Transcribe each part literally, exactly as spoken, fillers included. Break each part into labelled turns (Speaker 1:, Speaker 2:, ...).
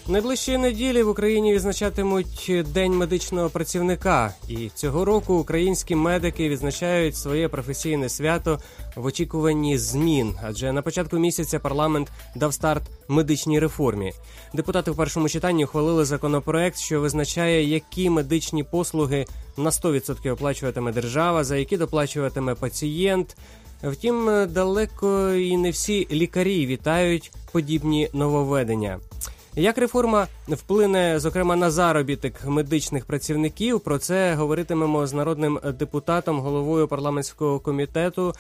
Speaker 1: Найближчої неділі в Україні відзначатимуть День медичного працівника. І цього року українські медики відзначають своє професійне свято в очікуванні змін. Адже на початку місяця парламент дав старт медичній реформі. Депутати в першому читанні ухвалили законопроект, що визначає, які медичні послуги на сто відсотків оплачуватиме держава, за які доплачуватиме пацієнт. Втім, далеко і не всі лікарі вітають подібні нововведення. Як реформа вплине, зокрема, на заробіток медичних працівників, про це говоритимемо з народним депутатом, головою парламентського комітету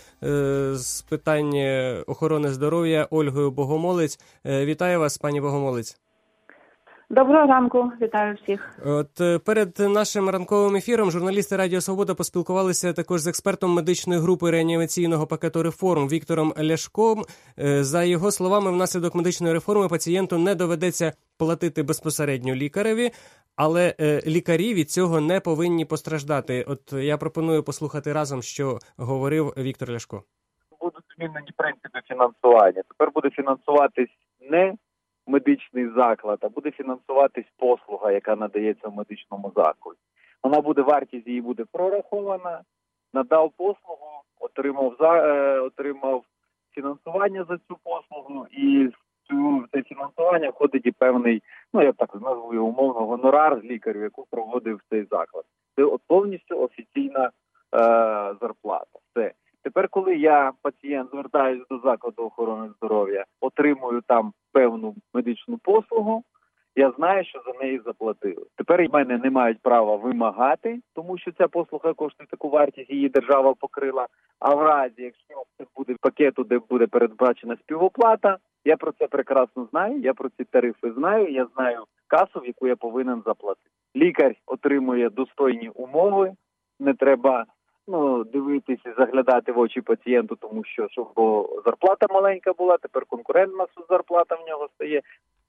Speaker 1: з питань охорони здоров'я Ольгою Богомолець. Вітаю вас, пані Богомолець.
Speaker 2: Доброго ранку, вітаю всіх.
Speaker 1: От перед нашим ранковим ефіром журналісти Радіо Свобода поспілкувалися також з експертом медичної групи реанімаційного пакету реформ Віктором Ляшком. За його словами, внаслідок медичної реформи пацієнту не доведеться платити безпосередньо лікареві, але лікарі від цього не повинні постраждати. От я пропоную послухати разом, що говорив Віктор Ляшко.
Speaker 3: Будуть змінені принципи фінансування. Тепер буде фінансуватись не медичний заклад, а буде фінансуватись послуга, яка надається в медичному закладі. Вона буде, вартість її буде прорахована, надав послугу, отримав за е, отримав фінансування за цю послугу, і в цю це фінансування входить і певний, ну я так назву його умовно, гонорар з лікарів, яку проводив цей заклад. Це от повністю офіційна е, зарплата. Все. Тепер, коли я, пацієнт, звертаюся до закладу охорони здоров'я, отримую там певну медичну послугу, я знаю, що за неї заплатили. Тепер в мене не мають права вимагати, тому що ця послуга коштує таку вартість, її держава покрила. А в разі, якщо це буде пакету, де буде передбачена співоплата, я про це прекрасно знаю, я про ці тарифи знаю, я знаю касу, в яку я повинен заплатити. Лікар отримує достойні умови, не треба Ну, дивитися, заглядати в очі пацієнту, тому що, щоб зарплата маленька була, тепер конкурентна зарплата в нього стає.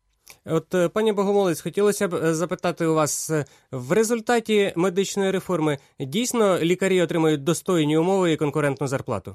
Speaker 1: От, пані Богомолець, хотілося б запитати у вас, в результаті медичної реформи дійсно лікарі отримують достойні умови і конкурентну зарплату?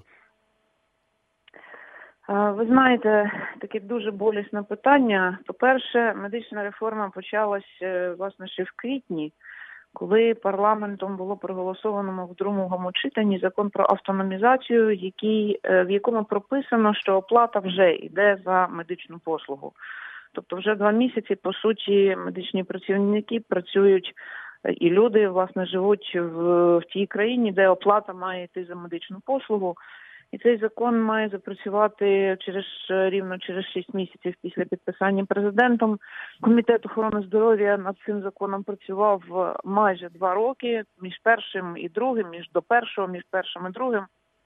Speaker 2: Ви знаєте, таке дуже болісне питання. По-перше, медична реформа почалась, власне, ще в квітні, коли парламентом було проголосовано в другому читанні закон про автономізацію, який, в якому прописано, що оплата вже йде за медичну послугу. Тобто вже два місяці, по суті, медичні працівники працюють, і люди, власне, живуть в, в тій країні, де оплата має йти за медичну послугу. І цей закон має запрацювати через рівно через шість місяців після підписання президентом. Комітет охорони здоров'я над цим законом працював майже два роки, між першим і другим, між до першого, між першим і другим.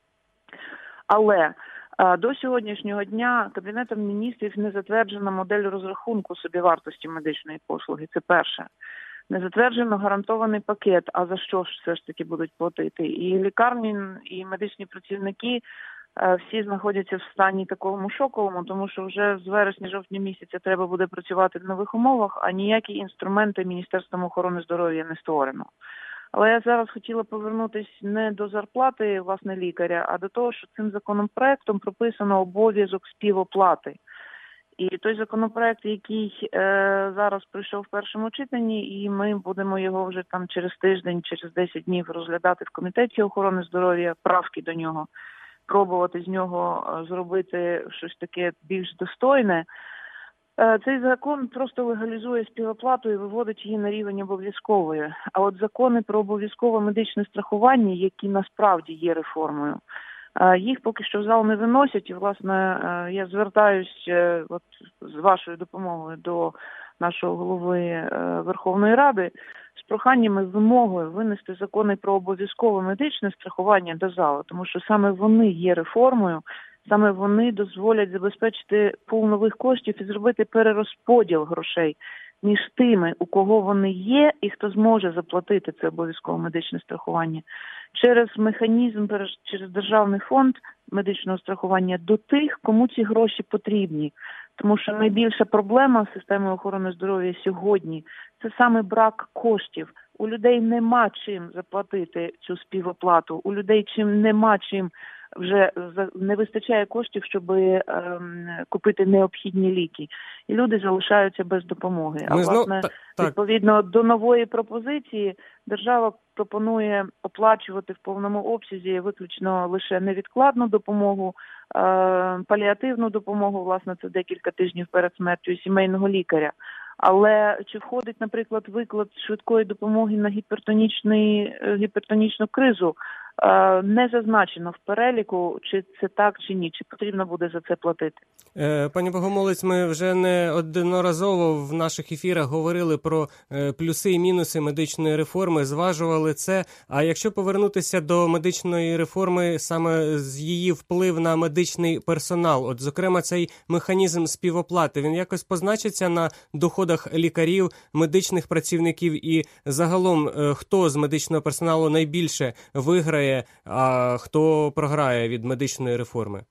Speaker 2: Але а, до сьогоднішнього дня Кабінетом міністрів не затверджена модель розрахунку собівартості медичної послуги. Це перше. Не затверджено гарантований пакет, а за що ж все ж таки будуть платити. І лікарні, і медичні працівники всі знаходяться в стані такому шоковому, тому що вже з вересня-жовтня місяця треба буде працювати в нових умовах, а ніякі інструменти Міністерством охорони здоров'я не створено. Але я зараз хотіла повернутися не до зарплати, власне, лікаря, а до того, що цим законопроектом прописано обов'язок співоплати. І той законопроект, який е, зараз пройшов в першому читанні, і ми будемо його вже там через тиждень, через десять днів розглядати в Комітеті охорони здоров'я, правки до нього, пробувати з нього зробити щось таке більш достойне. Е, цей закон просто легалізує співоплату і виводить її на рівень обов'язкової. А от закони про обов'язкове медичне страхування, які насправді є реформою, їх поки що в зал не виносять, і, власне, я звертаюсь от, з вашою допомогою до нашого голови Верховної Ради з проханнями, вимогою винести закони про обов'язкове медичне страхування до залу, тому що саме вони є реформою, саме вони дозволять забезпечити пул нових коштів і зробити перерозподіл грошей між тими, у кого вони є, і хто зможе заплатити це обов'язкове медичне страхування, через механізм, через Державний фонд медичного страхування до тих, кому ці гроші потрібні. Тому що найбільша проблема системи охорони здоров'я сьогодні – це саме брак коштів. У людей нема чим заплатити цю співоплату, у людей чим нема чим вже не вистачає коштів, щоб ем, купити необхідні ліки. І люди залишаються без допомоги. А,
Speaker 1: Ми знов...
Speaker 2: власне,
Speaker 1: так.
Speaker 2: відповідно до нової пропозиції, держава пропонує оплачувати в повному обсязі виключно лише невідкладну допомогу, е, паліативну допомогу, власне, це декілька тижнів перед смертю, і сімейного лікаря. Але чи входить, наприклад, виклад швидкої допомоги на гіпертонічний, гіпертонічну кризу, не зазначено в переліку, чи це так, чи ні, чи потрібно буде за це платити.
Speaker 1: Пані Богомолець, ми вже не одноразово в наших ефірах говорили про плюси і мінуси медичної реформи, зважували це. А якщо повернутися до медичної реформи, саме з її вплив на медичний персонал, от, зокрема, цей механізм співоплати, він якось позначиться на доходах лікарів, медичних працівників і загалом, хто з медичного персоналу найбільше виграє, а хто програє від медичної реформи?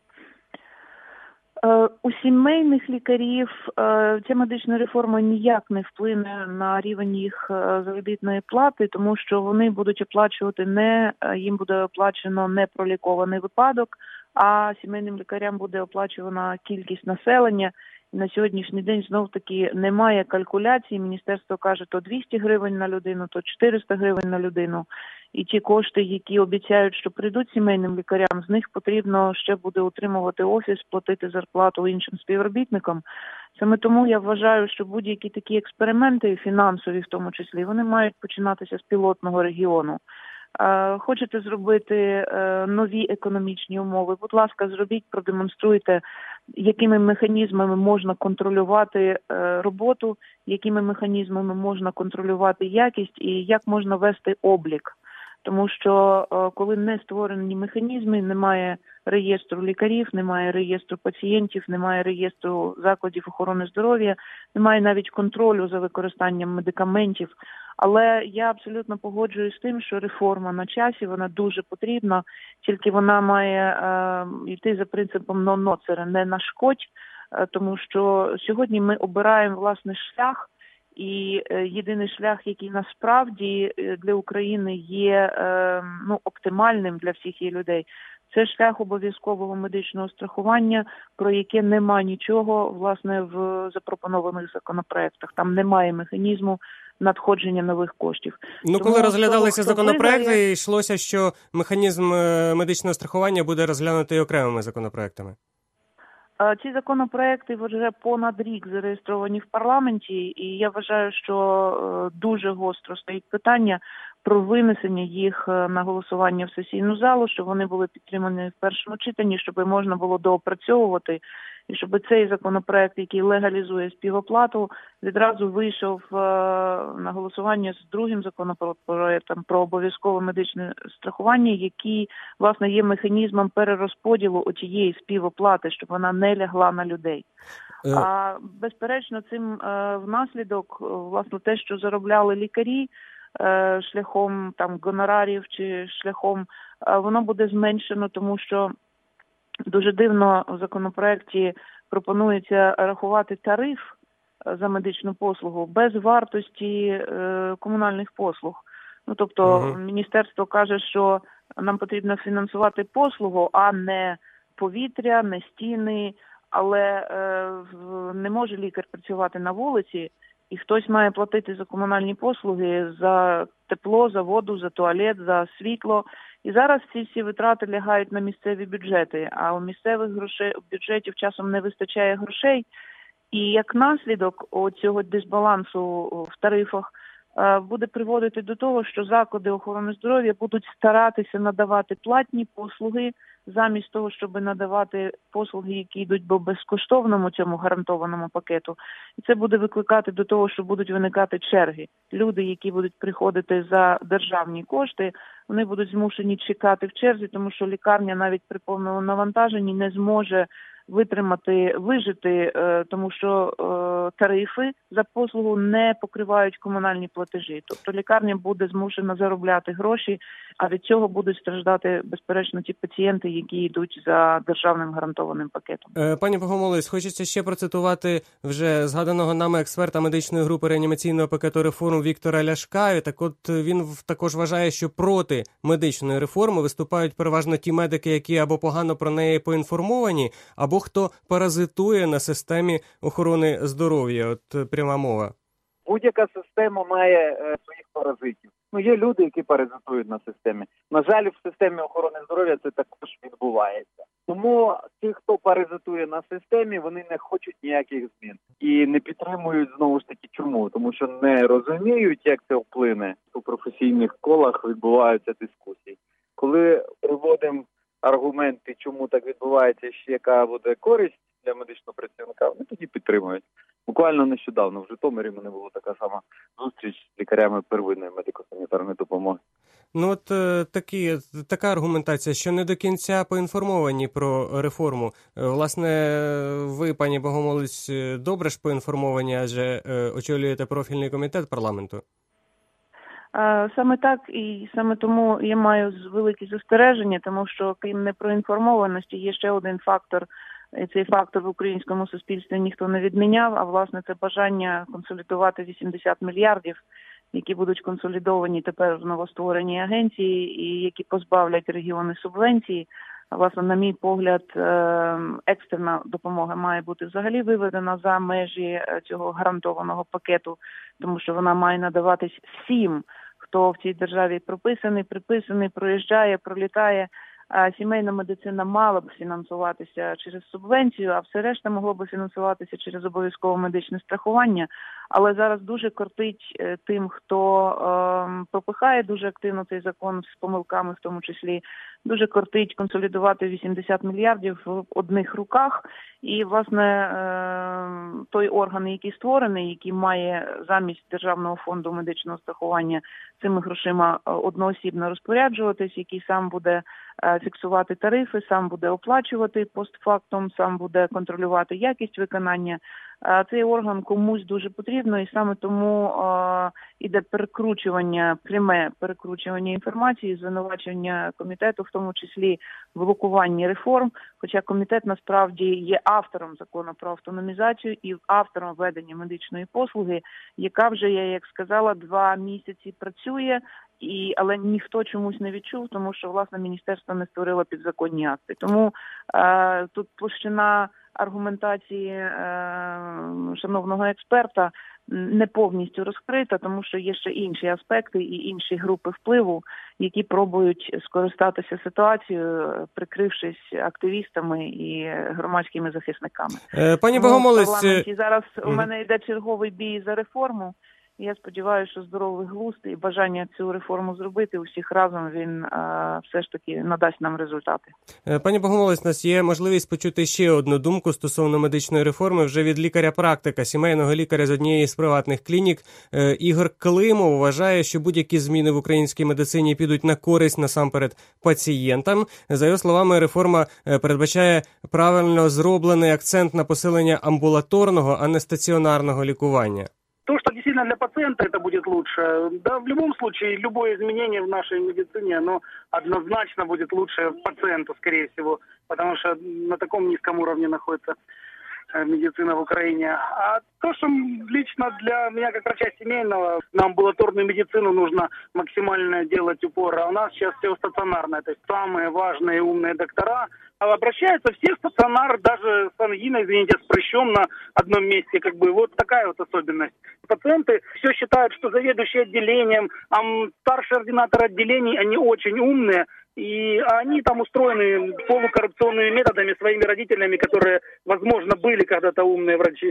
Speaker 2: У сімейних лікарів ця медична реформа ніяк не вплине на рівень їх заробітної плати, тому що вони будуть оплачувати не, їм буде оплачено не пролікований випадок, а сімейним лікарям буде оплачувана кількість населення. І на сьогоднішній день знов-таки немає калькуляцій. Міністерство каже, то двісті гривень на людину, то чотириста гривень на людину. І ті кошти, які обіцяють, що прийдуть сімейним лікарям, з них потрібно ще буде утримувати офіс, платити зарплату іншим співробітникам. Саме тому я вважаю, що будь-які такі експерименти, фінансові в тому числі, вони мають починатися з пілотного регіону. Хочете зробити нові економічні умови, будь ласка, зробіть, продемонструйте, якими механізмами можна контролювати роботу, якими механізмами можна контролювати якість і як можна вести облік. Тому що коли не створені механізми, немає реєстру лікарів, немає реєстру пацієнтів, немає реєстру закладів охорони здоров'я, немає навіть контролю за використанням медикаментів. Але я абсолютно погоджуюсь з тим, що реформа на часі, вона дуже потрібна, тільки вона має е, йти за принципом «non nocere», не нашкодь, е, тому що сьогодні ми обираємо власний шлях, і е, єдиний шлях, який насправді для України є е, ну, оптимальним для всіх її людей, це шлях обов'язкового медичного страхування, про яке нема нічого, власне, в запропонованих законопроектах. Там немає механізму надходження нових коштів.
Speaker 1: Ну, коли Тому, розглядалися хто, законопроекти, хто виграє... йшлося, що механізм медичного страхування буде розглянутий окремими законопроектами.
Speaker 2: Ці законопроекти вже понад рік зареєстровані в парламенті, і я вважаю, що дуже гостро стоїть питання про винесення їх на голосування в сесійну залу, щоб вони були підтримані в першому читанні, щоб можна було доопрацьовувати, і щоб цей законопроект, який легалізує співоплату, відразу вийшов на голосування з другим законопроектом про обов'язкове медичне страхування, який, власне, є механізмом перерозподілу отієї співоплати, щоб вона не лягла на людей. А, безперечно, цим внаслідок, власне, те, що заробляли лікарі, шляхом там гонорарів чи шляхом, воно буде зменшено, тому що дуже дивно в законопроекті пропонується рахувати тариф за медичну послугу без вартості е, комунальних послуг. Ну, тобто, uh-huh. міністерство каже, що нам потрібно фінансувати послугу, а не повітря, не стіни, але е, не може лікар працювати на вулиці, і хтось має платити за комунальні послуги, за тепло, за воду, за туалет, за світло. І зараз ці всі витрати лягають на місцеві бюджети, а у місцевих грошей, бюджетів часом не вистачає грошей. І як наслідок цього дисбалансу в тарифах буде приводити до того, що заклади охорони здоров'я будуть старатися надавати платні послуги, замість того, щоб надавати послуги, які йдуть по безкоштовному цьому гарантованому пакету. І це буде викликати до того, що будуть виникати черги. Люди, які будуть приходити за державні кошти, вони будуть змушені чекати в черзі, тому що лікарня навіть при повному навантаженні не зможе витримати, вижити, тому що тарифи за послугу не покривають комунальні платежі. Тобто лікарня буде змушена заробляти гроші, а від цього будуть страждати, безперечно, ті пацієнти, які йдуть за державним гарантованим пакетом.
Speaker 1: Пані Богомолець, хочеться ще процитувати вже згаданого нами експерта медичної групи реанімаційного пакету реформ Віктора Ляшка. Так от він також вважає, що проти медичної реформи виступають переважно ті медики, які або погано про неї поінформовані, або хто паразитує на системі охорони здоров'я. От пряма мова.
Speaker 3: Будь-яка система має е, своїх паразитів. Ну, є люди, які паразитують на системі. На жаль, в системі охорони здоров'я це також відбувається. Тому ті, хто паразитує на системі, вони не хочуть ніяких змін. І не підтримують, знову ж таки, чому? Тому що не розуміють, як це вплине. У професійних колах відбуваються дискусії. Коли приводимо аргументи, чому так відбувається, ще яка буде користь для медичного працівника, вони тоді підтримують. Буквально нещодавно в Житомирі в мене була така сама зустріч з лікарями первинної медико-санітарної допомоги.
Speaker 1: Ну от е, такі, така аргументація, що не до кінця поінформовані про реформу. Е, власне, ви, пані Богомолець, добре ж поінформовані, адже е, очолюєте профільний комітет парламенту.
Speaker 2: Саме так, і саме тому я маю великі застереження, тому що крім непроінформованості є ще один фактор. І цей фактор в українському суспільстві ніхто не відміняв, а власне це бажання консолідувати вісімдесят мільярдів, які будуть консолідовані тепер в новоствореній агенції і які позбавлять регіони субвенції. А власне, на мій погляд, екстерна допомога має бути взагалі виведена за межі цього гарантованого пакету, тому що вона має надаватись всім, хто в цій державі прописаний, приписаний, проїжджає, пролітає. А сімейна медицина мала б фінансуватися через субвенцію, а все решта могло б фінансуватися через обов'язкове медичне страхування. Але зараз дуже кортить тим, хто е, пропихає дуже активно цей закон з помилками, в тому числі, дуже кортить консолідувати вісімдесят мільярдів в одних руках. І, власне, е, той орган, який створений, який має замість Державного фонду медичного страхування цими грошима одноосібно розпоряджуватись, який сам буде е, фіксувати тарифи, сам буде оплачувати постфактум, сам буде контролювати якість виконання. Цей орган комусь дуже потрібно, і саме тому е, іде перекручування, пряме перекручування інформації, звинувачення комітету, в тому числі в блокуванні реформ, хоча комітет насправді є автором закону про автономізацію і автором введення медичної послуги, яка вже, я як сказала, два місяці працює, і, але ніхто чомусь не відчув, тому що, власне, міністерство не створило підзаконні акти. Тому е, тут площина аргументації е, шановного експерта не повністю розкрита, тому що є ще інші аспекти і інші групи впливу, які пробують скористатися ситуацією, прикрившись активістами і громадськими захисниками.
Speaker 1: Е, пані Богомолець,
Speaker 2: і зараз у мене йде черговий бій за реформу. Я сподіваюся, що здоровий глузд і бажання цю реформу зробити усіх разом, він а, все ж таки надасть нам результати.
Speaker 1: Пані Богомолець, у нас є можливість почути ще одну думку стосовно медичної реформи вже від лікаря-практика, сімейного лікаря з однієї з приватних клінік. Ігор Климов вважає, що будь-які зміни в українській медицині підуть на користь насамперед пацієнтам. За його словами, реформа передбачає правильно зроблений акцент на посилення амбулаторного, а не стаціонарного лікування.
Speaker 4: То, что действительно для пациента это будет лучше, да, в любом случае, любое изменение в нашей медицине, оно однозначно будет лучше пациенту, скорее всего, потому что на таком низком уровне находится медицина в Украине. А то, что лично для меня, как врача семейного, на амбулаторную медицину нужно максимально делать упор. А у нас сейчас все стационарное, то есть самые важные умные доктора обращаются все в стационар, даже с ангиной, извините, с прыщом на одном месте. Как бы вот такая вот особенность. Пациенты все считают, что заведующие отделением, а старшие ординаторы отделений, они очень умные. И они там устроены полукоррупционными методами своими родителями, которые, возможно, были когда-то умные врачи.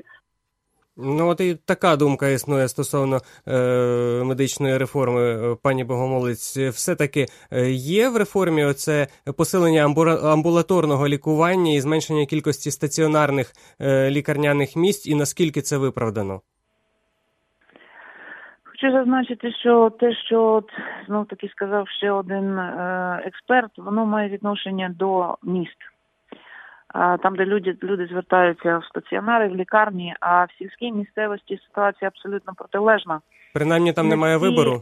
Speaker 1: Ну, от і така думка існує стосовно е, медичної реформи, пані Богомолець. Все-таки є в реформі оце посилення амбулаторного лікування і зменшення кількості стаціонарних е, лікарняних місць, і наскільки це виправдано?
Speaker 2: Хочу зазначити, що те, що знов таки сказав ще один е, експерт, воно має відношення до міст. там, де люди, люди звертаються в стаціонари, в лікарні, а в сільській місцевості ситуація абсолютно протилежна.
Speaker 1: Принаймні там
Speaker 2: Не
Speaker 1: немає
Speaker 2: всі,
Speaker 1: вибору?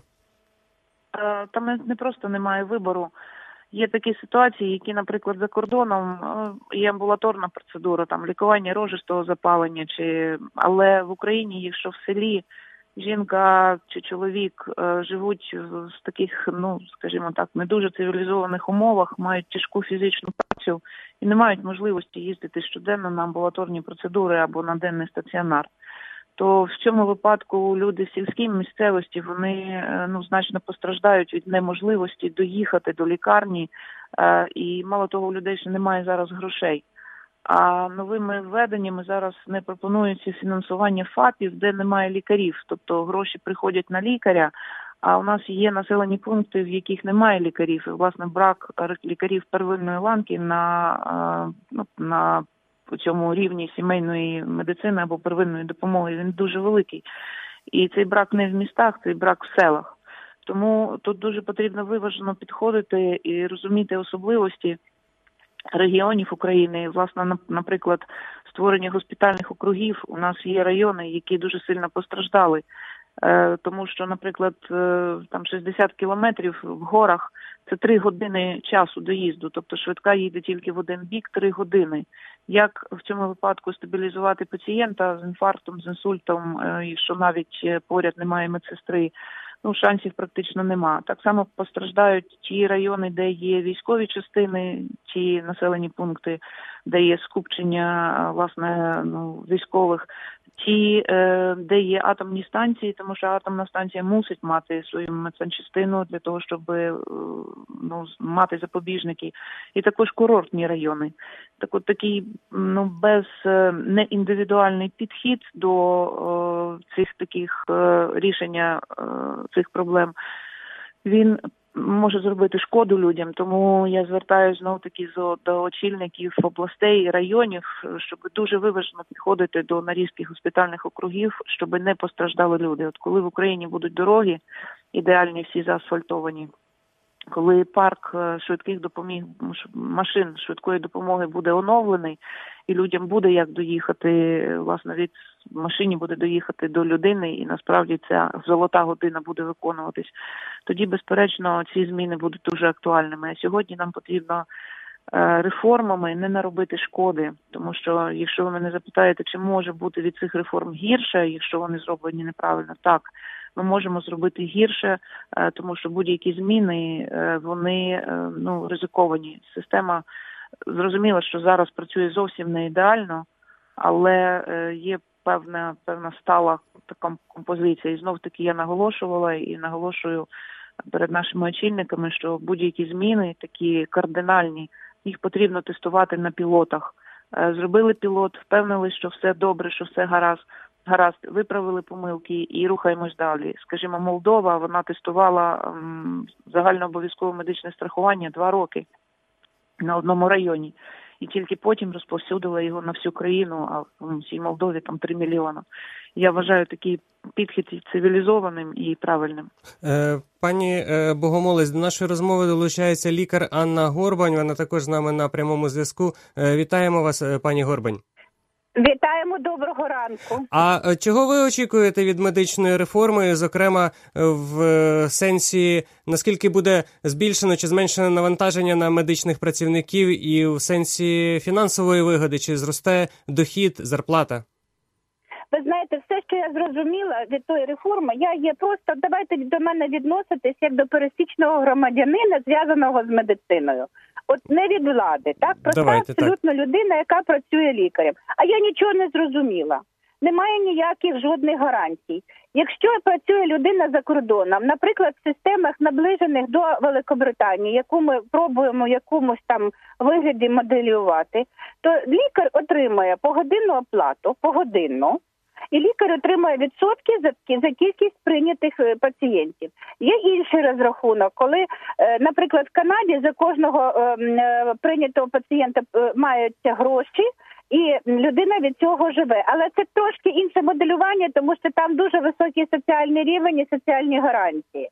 Speaker 2: Там не просто немає вибору. Є такі ситуації, які, наприклад, за кордоном є амбулаторна процедура, там лікування рожистого запалення, чи але в Україні, якщо в селі жінка чи чоловік е, живуть в таких, ну, скажімо так, не дуже цивілізованих умовах, мають тяжку фізичну працю і не мають можливості їздити щоденно на амбулаторні процедури або на денний стаціонар, то в цьому випадку люди в сільській місцевості, вони ну, значно постраждають від неможливості доїхати до лікарні, е, і мало того, у людей ще немає зараз грошей. А новими введеннями зараз не пропонується фінансування ФАПів, де немає лікарів, тобто гроші приходять на лікаря, а у нас є населені пункти, в яких немає лікарів, і, власне, брак лікарів первинної ланки на, ну, на цьому рівні сімейної медицини або первинної допомоги, він дуже великий. І цей брак не в містах, цей брак в селах. Тому тут дуже потрібно виважено підходити і розуміти особливості регіонів України. Власне, наприклад, створення госпітальних округів. У нас є райони, які дуже сильно постраждали. Тому що, наприклад, там шістдесят кілометрів в горах – це три години часу доїзду. Тобто швидка їде тільки в один бік три години. Як в цьому випадку стабілізувати пацієнта з інфарктом, з інсультом, якщо навіть поряд немає медсестри? Ну, шансів практично нема. Так само постраждають ті райони, де є військові частини, ті населені пункти, де є скупчення, власне, ну, військових, ті, де є атомні станції, тому що атомна станція мусить мати свою медсанчастину для того, щоб ну, мати запобіжники. І також курортні райони. Так от такий ну, без неіндивідуальний підхід до о, цих таких о, рішення о, цих проблем, він може зробити шкоду людям. Тому я звертаюся знов-таки до очільників областей і районів, щоб дуже виважено підходити до нарізки госпітальних округів, щоб не постраждали люди. От коли в Україні будуть дороги ідеальні, всі заасфальтовані, коли парк швидких допоміг, машин швидкої допомоги буде оновлений, і людям буде як доїхати, власне, від машині буде доїхати до людини, і насправді ця золота година буде виконуватись, тоді, безперечно, ці зміни будуть дуже актуальними. А сьогодні нам потрібно реформами не наробити шкоди, тому що, якщо ви мене запитаєте, чи може бути від цих реформ гірше, якщо вони зроблені неправильно, так, ми можемо зробити гірше, тому що будь-які зміни, вони ну, ризиковані. Система, зрозуміло, що зараз працює зовсім не ідеально, але є певна, певна стала така композиція. І знов-таки я наголошувала і наголошую перед нашими очільниками, що будь-які зміни, такі кардинальні, їх потрібно тестувати на пілотах. Зробили пілот, впевнились, що все добре, що все гаразд, гаразд, виправили помилки і рухаємось далі. Скажімо, Молдова, вона тестувала м, загальнообов'язкове медичне страхування два роки на одному районі. І тільки потім розповсюдила його на всю країну, а в цій Молдові там три мільйони. Я вважаю такий підхід цивілізованим і правильним.
Speaker 1: Е, пані е, Богомолець, до нашої розмови долучається лікар Анна Горбань, вона також з нами на прямому зв'язку. Е, вітаємо вас, е, пані Горбань.
Speaker 5: Вітаємо, доброго ранку.
Speaker 1: А чого ви очікуєте від медичної реформи, зокрема в сенсі, наскільки буде збільшено чи зменшено навантаження на медичних працівників і в сенсі фінансової вигоди, чи зросте дохід, зарплата?
Speaker 5: Ви знаєте, все, що я зрозуміла від тої реформи, я є просто, давайте до мене відноситись як до пересічного громадянина, зв'язаного з медициною. От не від влади, так? Проста
Speaker 1: Давайте,
Speaker 5: абсолютно
Speaker 1: так.
Speaker 5: людина, яка працює лікарем. А я нічого не зрозуміла. Немає ніяких жодних гарантій. Якщо працює людина за кордоном, наприклад, в системах, наближених до Великобританії, яку ми пробуємо в якомусь там вигляді моделювати, то лікар отримує погодинну оплату, погодинну, і лікар отримує відсотки за, за кількість прийнятих пацієнтів. Є інший розрахунок, коли, наприклад, в Канаді за кожного прийнятого пацієнта маються гроші, і людина від цього живе. Але це трошки інше моделювання, тому що там дуже високий соціальний рівень і соціальні гарантії.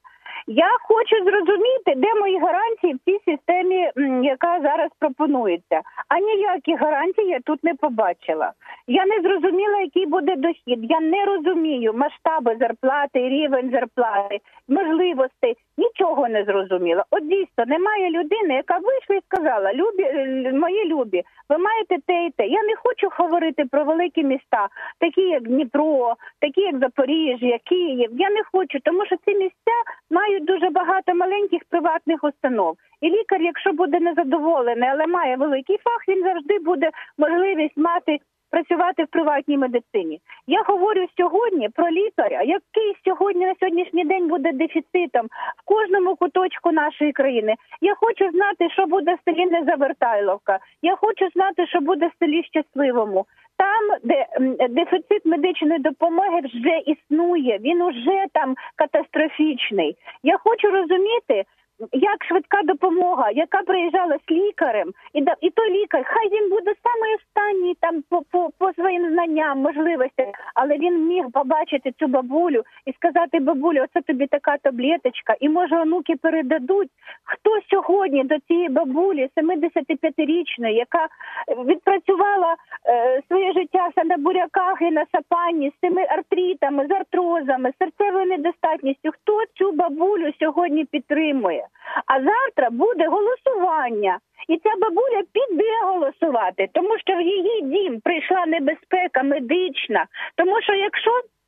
Speaker 5: Я хочу зрозуміти, де мої гарантії в цій системі, яка зараз пропонується. А ніякі гарантії я тут не побачила. Я не зрозуміла, який буде дохід. Я не розумію масштаби зарплати, рівень зарплати, можливостей. Нічого не зрозуміла. От дійсно, немає людини, яка вийшла і сказала: любі, мої любі, ви маєте те і те. Я не хочу говорити про великі міста, такі як Дніпро, такі як Запоріжжя, Київ. Я не хочу, тому що ці місця мають дуже багато маленьких приватних установ. І лікар, якщо буде незадоволений, але має великий фах, він завжди буде можливість мати працювати в приватній медицині. Я говорю сьогодні про лікаря, який сьогодні на сьогоднішній день буде дефіцитом в кожному куточку нашої країни. Я хочу знати, що буде в селі Незавертайловка. Я хочу знати, що буде в селі Щасливому. Там, де дефіцит медичної допомоги вже існує, він вже там катастрофічний. Я хочу розуміти, як швидка допомога, яка приїжджала з лікарем, і, да, і той лікар, хай він буде самий останній там по, по, по своїм знанням, можливостям, але він міг побачити цю бабулю і сказати: бабулю, оце тобі така таблеточка, і може онуки передадуть. Хто сьогодні до цієї бабулі, семидесятип'ятирічної, яка відпрацювала е, своє життя на буряках і на сапанні, з цими артритами, з артрозами, з серцевою недостатністю, хто цю бабулю сьогодні підтримує? А завтра буде голосування. І ця бабуля піде голосувати, тому що в її дім прийшла небезпека медична. Тому що якщо,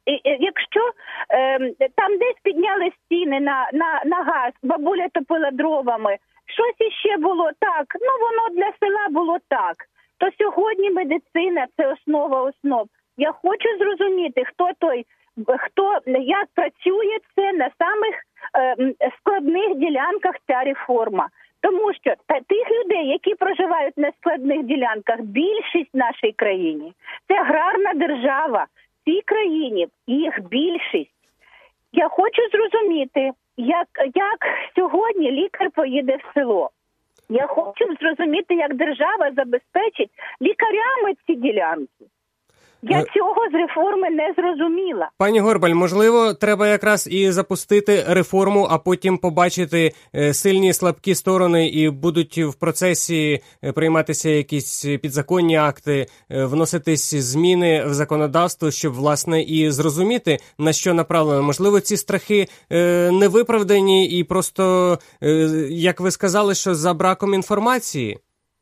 Speaker 5: якщо е, там десь підняли стіни на, на, на газ, бабуля топила дровами, щось іще було так, ну воно для села було так, то сьогодні медицина – це основа основ. Я хочу зрозуміти, хто той, хто, як працює це на самих е, складних ділянках ця реформа. Тому що та, тих людей, які проживають на складних ділянках, більшість в нашій країні. Це аграрна держава. В цій країні їх більшість. Я хочу зрозуміти, як, як сьогодні лікар поїде в село. Я хочу зрозуміти, як держава забезпечить лікарями ці ділянки. Я цього з реформи не зрозуміла.
Speaker 1: Пані Горбаль, можливо, треба якраз і запустити реформу, а потім побачити сильні і слабкі сторони, і будуть в процесі прийматися якісь підзаконні акти, вноситись зміни в законодавство, щоб, власне, і зрозуміти, на що направлено. Можливо, ці страхи не виправдані і просто, як ви сказали, що за браком інформації?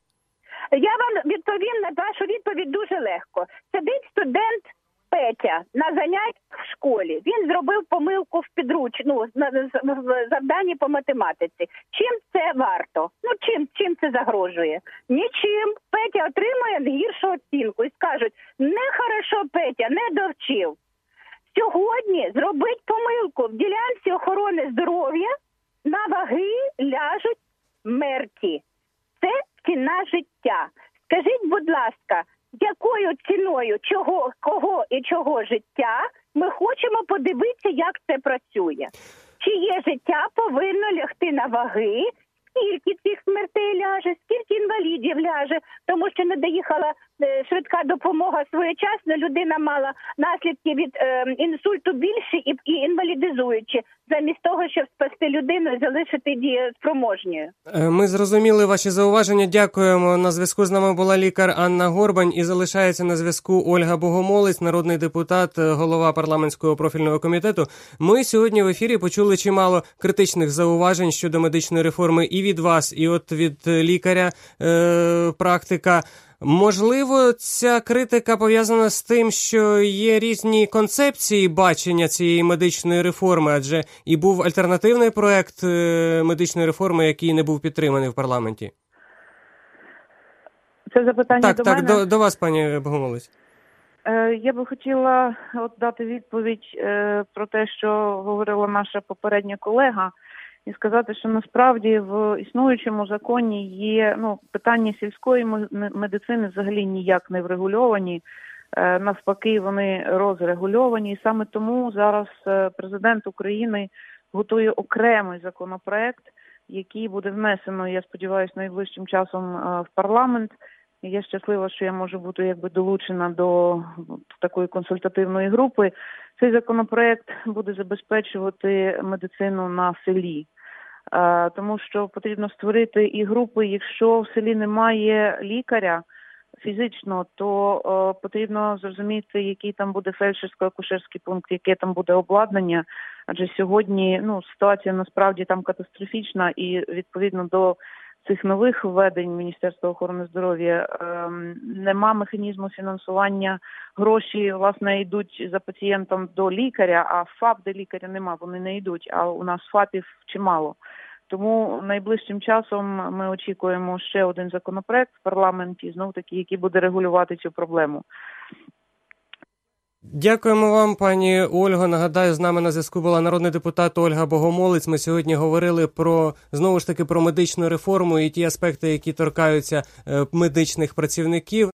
Speaker 5: Я вам відповім на вашу відповідь дуже легко. Сидить студент Петя на заняттях в школі. Він зробив помилку в підруч... ну, в завданні по математиці. Чим це варто? Ну, чим, чим це загрожує? Нічим. Петя отримує гіршу оцінку і скажуть: нехорошо, Петя, не довчив. Сьогодні зробить помилку в ділянці охорони здоров'я, на ваги ляжуть мертві. Це ціна життя. Скажіть, будь ласка, якою ціною чого, кого і чого життя ми хочемо подивитися, як це працює? Чиє життя повинно лягти на ваги, скільки цих смертей ляже, скільки інвалідів ляже, тому що не доїхала е, швидка допомога своєчасно, людина мала наслідки від е, інсульту більше і, і інвалідизуючі, замість того, щоб спасти людину і залишити дієспроможньою.
Speaker 1: Ми зрозуміли ваші зауваження, дякуємо. На зв'язку з нами була лікар Анна Горбань і залишається на зв'язку Ольга Богомолець, народний депутат, голова парламентського профільного комітету. Ми сьогодні в ефірі почули чимало критичних зауважень щодо медичної реформи і від вас, і от від лікаря, е, практика. Можливо, ця критика пов'язана з тим, що є різні концепції бачення цієї медичної реформи, адже і був альтернативний проект медичної реформи, який не був підтриманий в парламенті.
Speaker 2: Це запитання
Speaker 1: так,
Speaker 2: до
Speaker 1: так,
Speaker 2: мене?
Speaker 1: Так, до, до вас, пані Богомолець.
Speaker 2: Е, я би хотіла от дати відповідь е, про те, що говорила наша попередня колега, і сказати, що насправді в існуючому законі є, ну, питання сільської медицини взагалі ніяк не врегульовані. Е, навпаки, вони розрегульовані. І саме тому зараз президент України готує окремий законопроект, який буде внесено, я сподіваюся, найближчим часом в парламент, І я щаслива, що я можу бути якби долучена до такої консультативної групи. Цей законопроект буде забезпечувати медицину на селі. Тому що потрібно створити і групи, якщо в селі немає лікаря фізично, то е, потрібно зрозуміти, який там буде фельдшерсько-акушерський пункт, яке там буде обладнання. Адже сьогодні ну, ситуація насправді там катастрофічна і відповідно до цих нових введень Міністерства охорони здоров'я е, нема механізму фінансування. Гроші, власне, йдуть за пацієнтом до лікаря, а ФАП, де лікаря нема, вони не йдуть, а у нас ФАПів чимало. Тому найближчим часом ми очікуємо ще один законопроект в парламенті, знов-таки, який буде регулювати цю проблему.
Speaker 1: Дякуємо вам, пані Ольго. Нагадаю, з нами на зв'язку була народний депутат Ольга Богомолець. Ми сьогодні говорили про, знову ж таки, про медичну реформу і ті аспекти, які торкаються медичних працівників.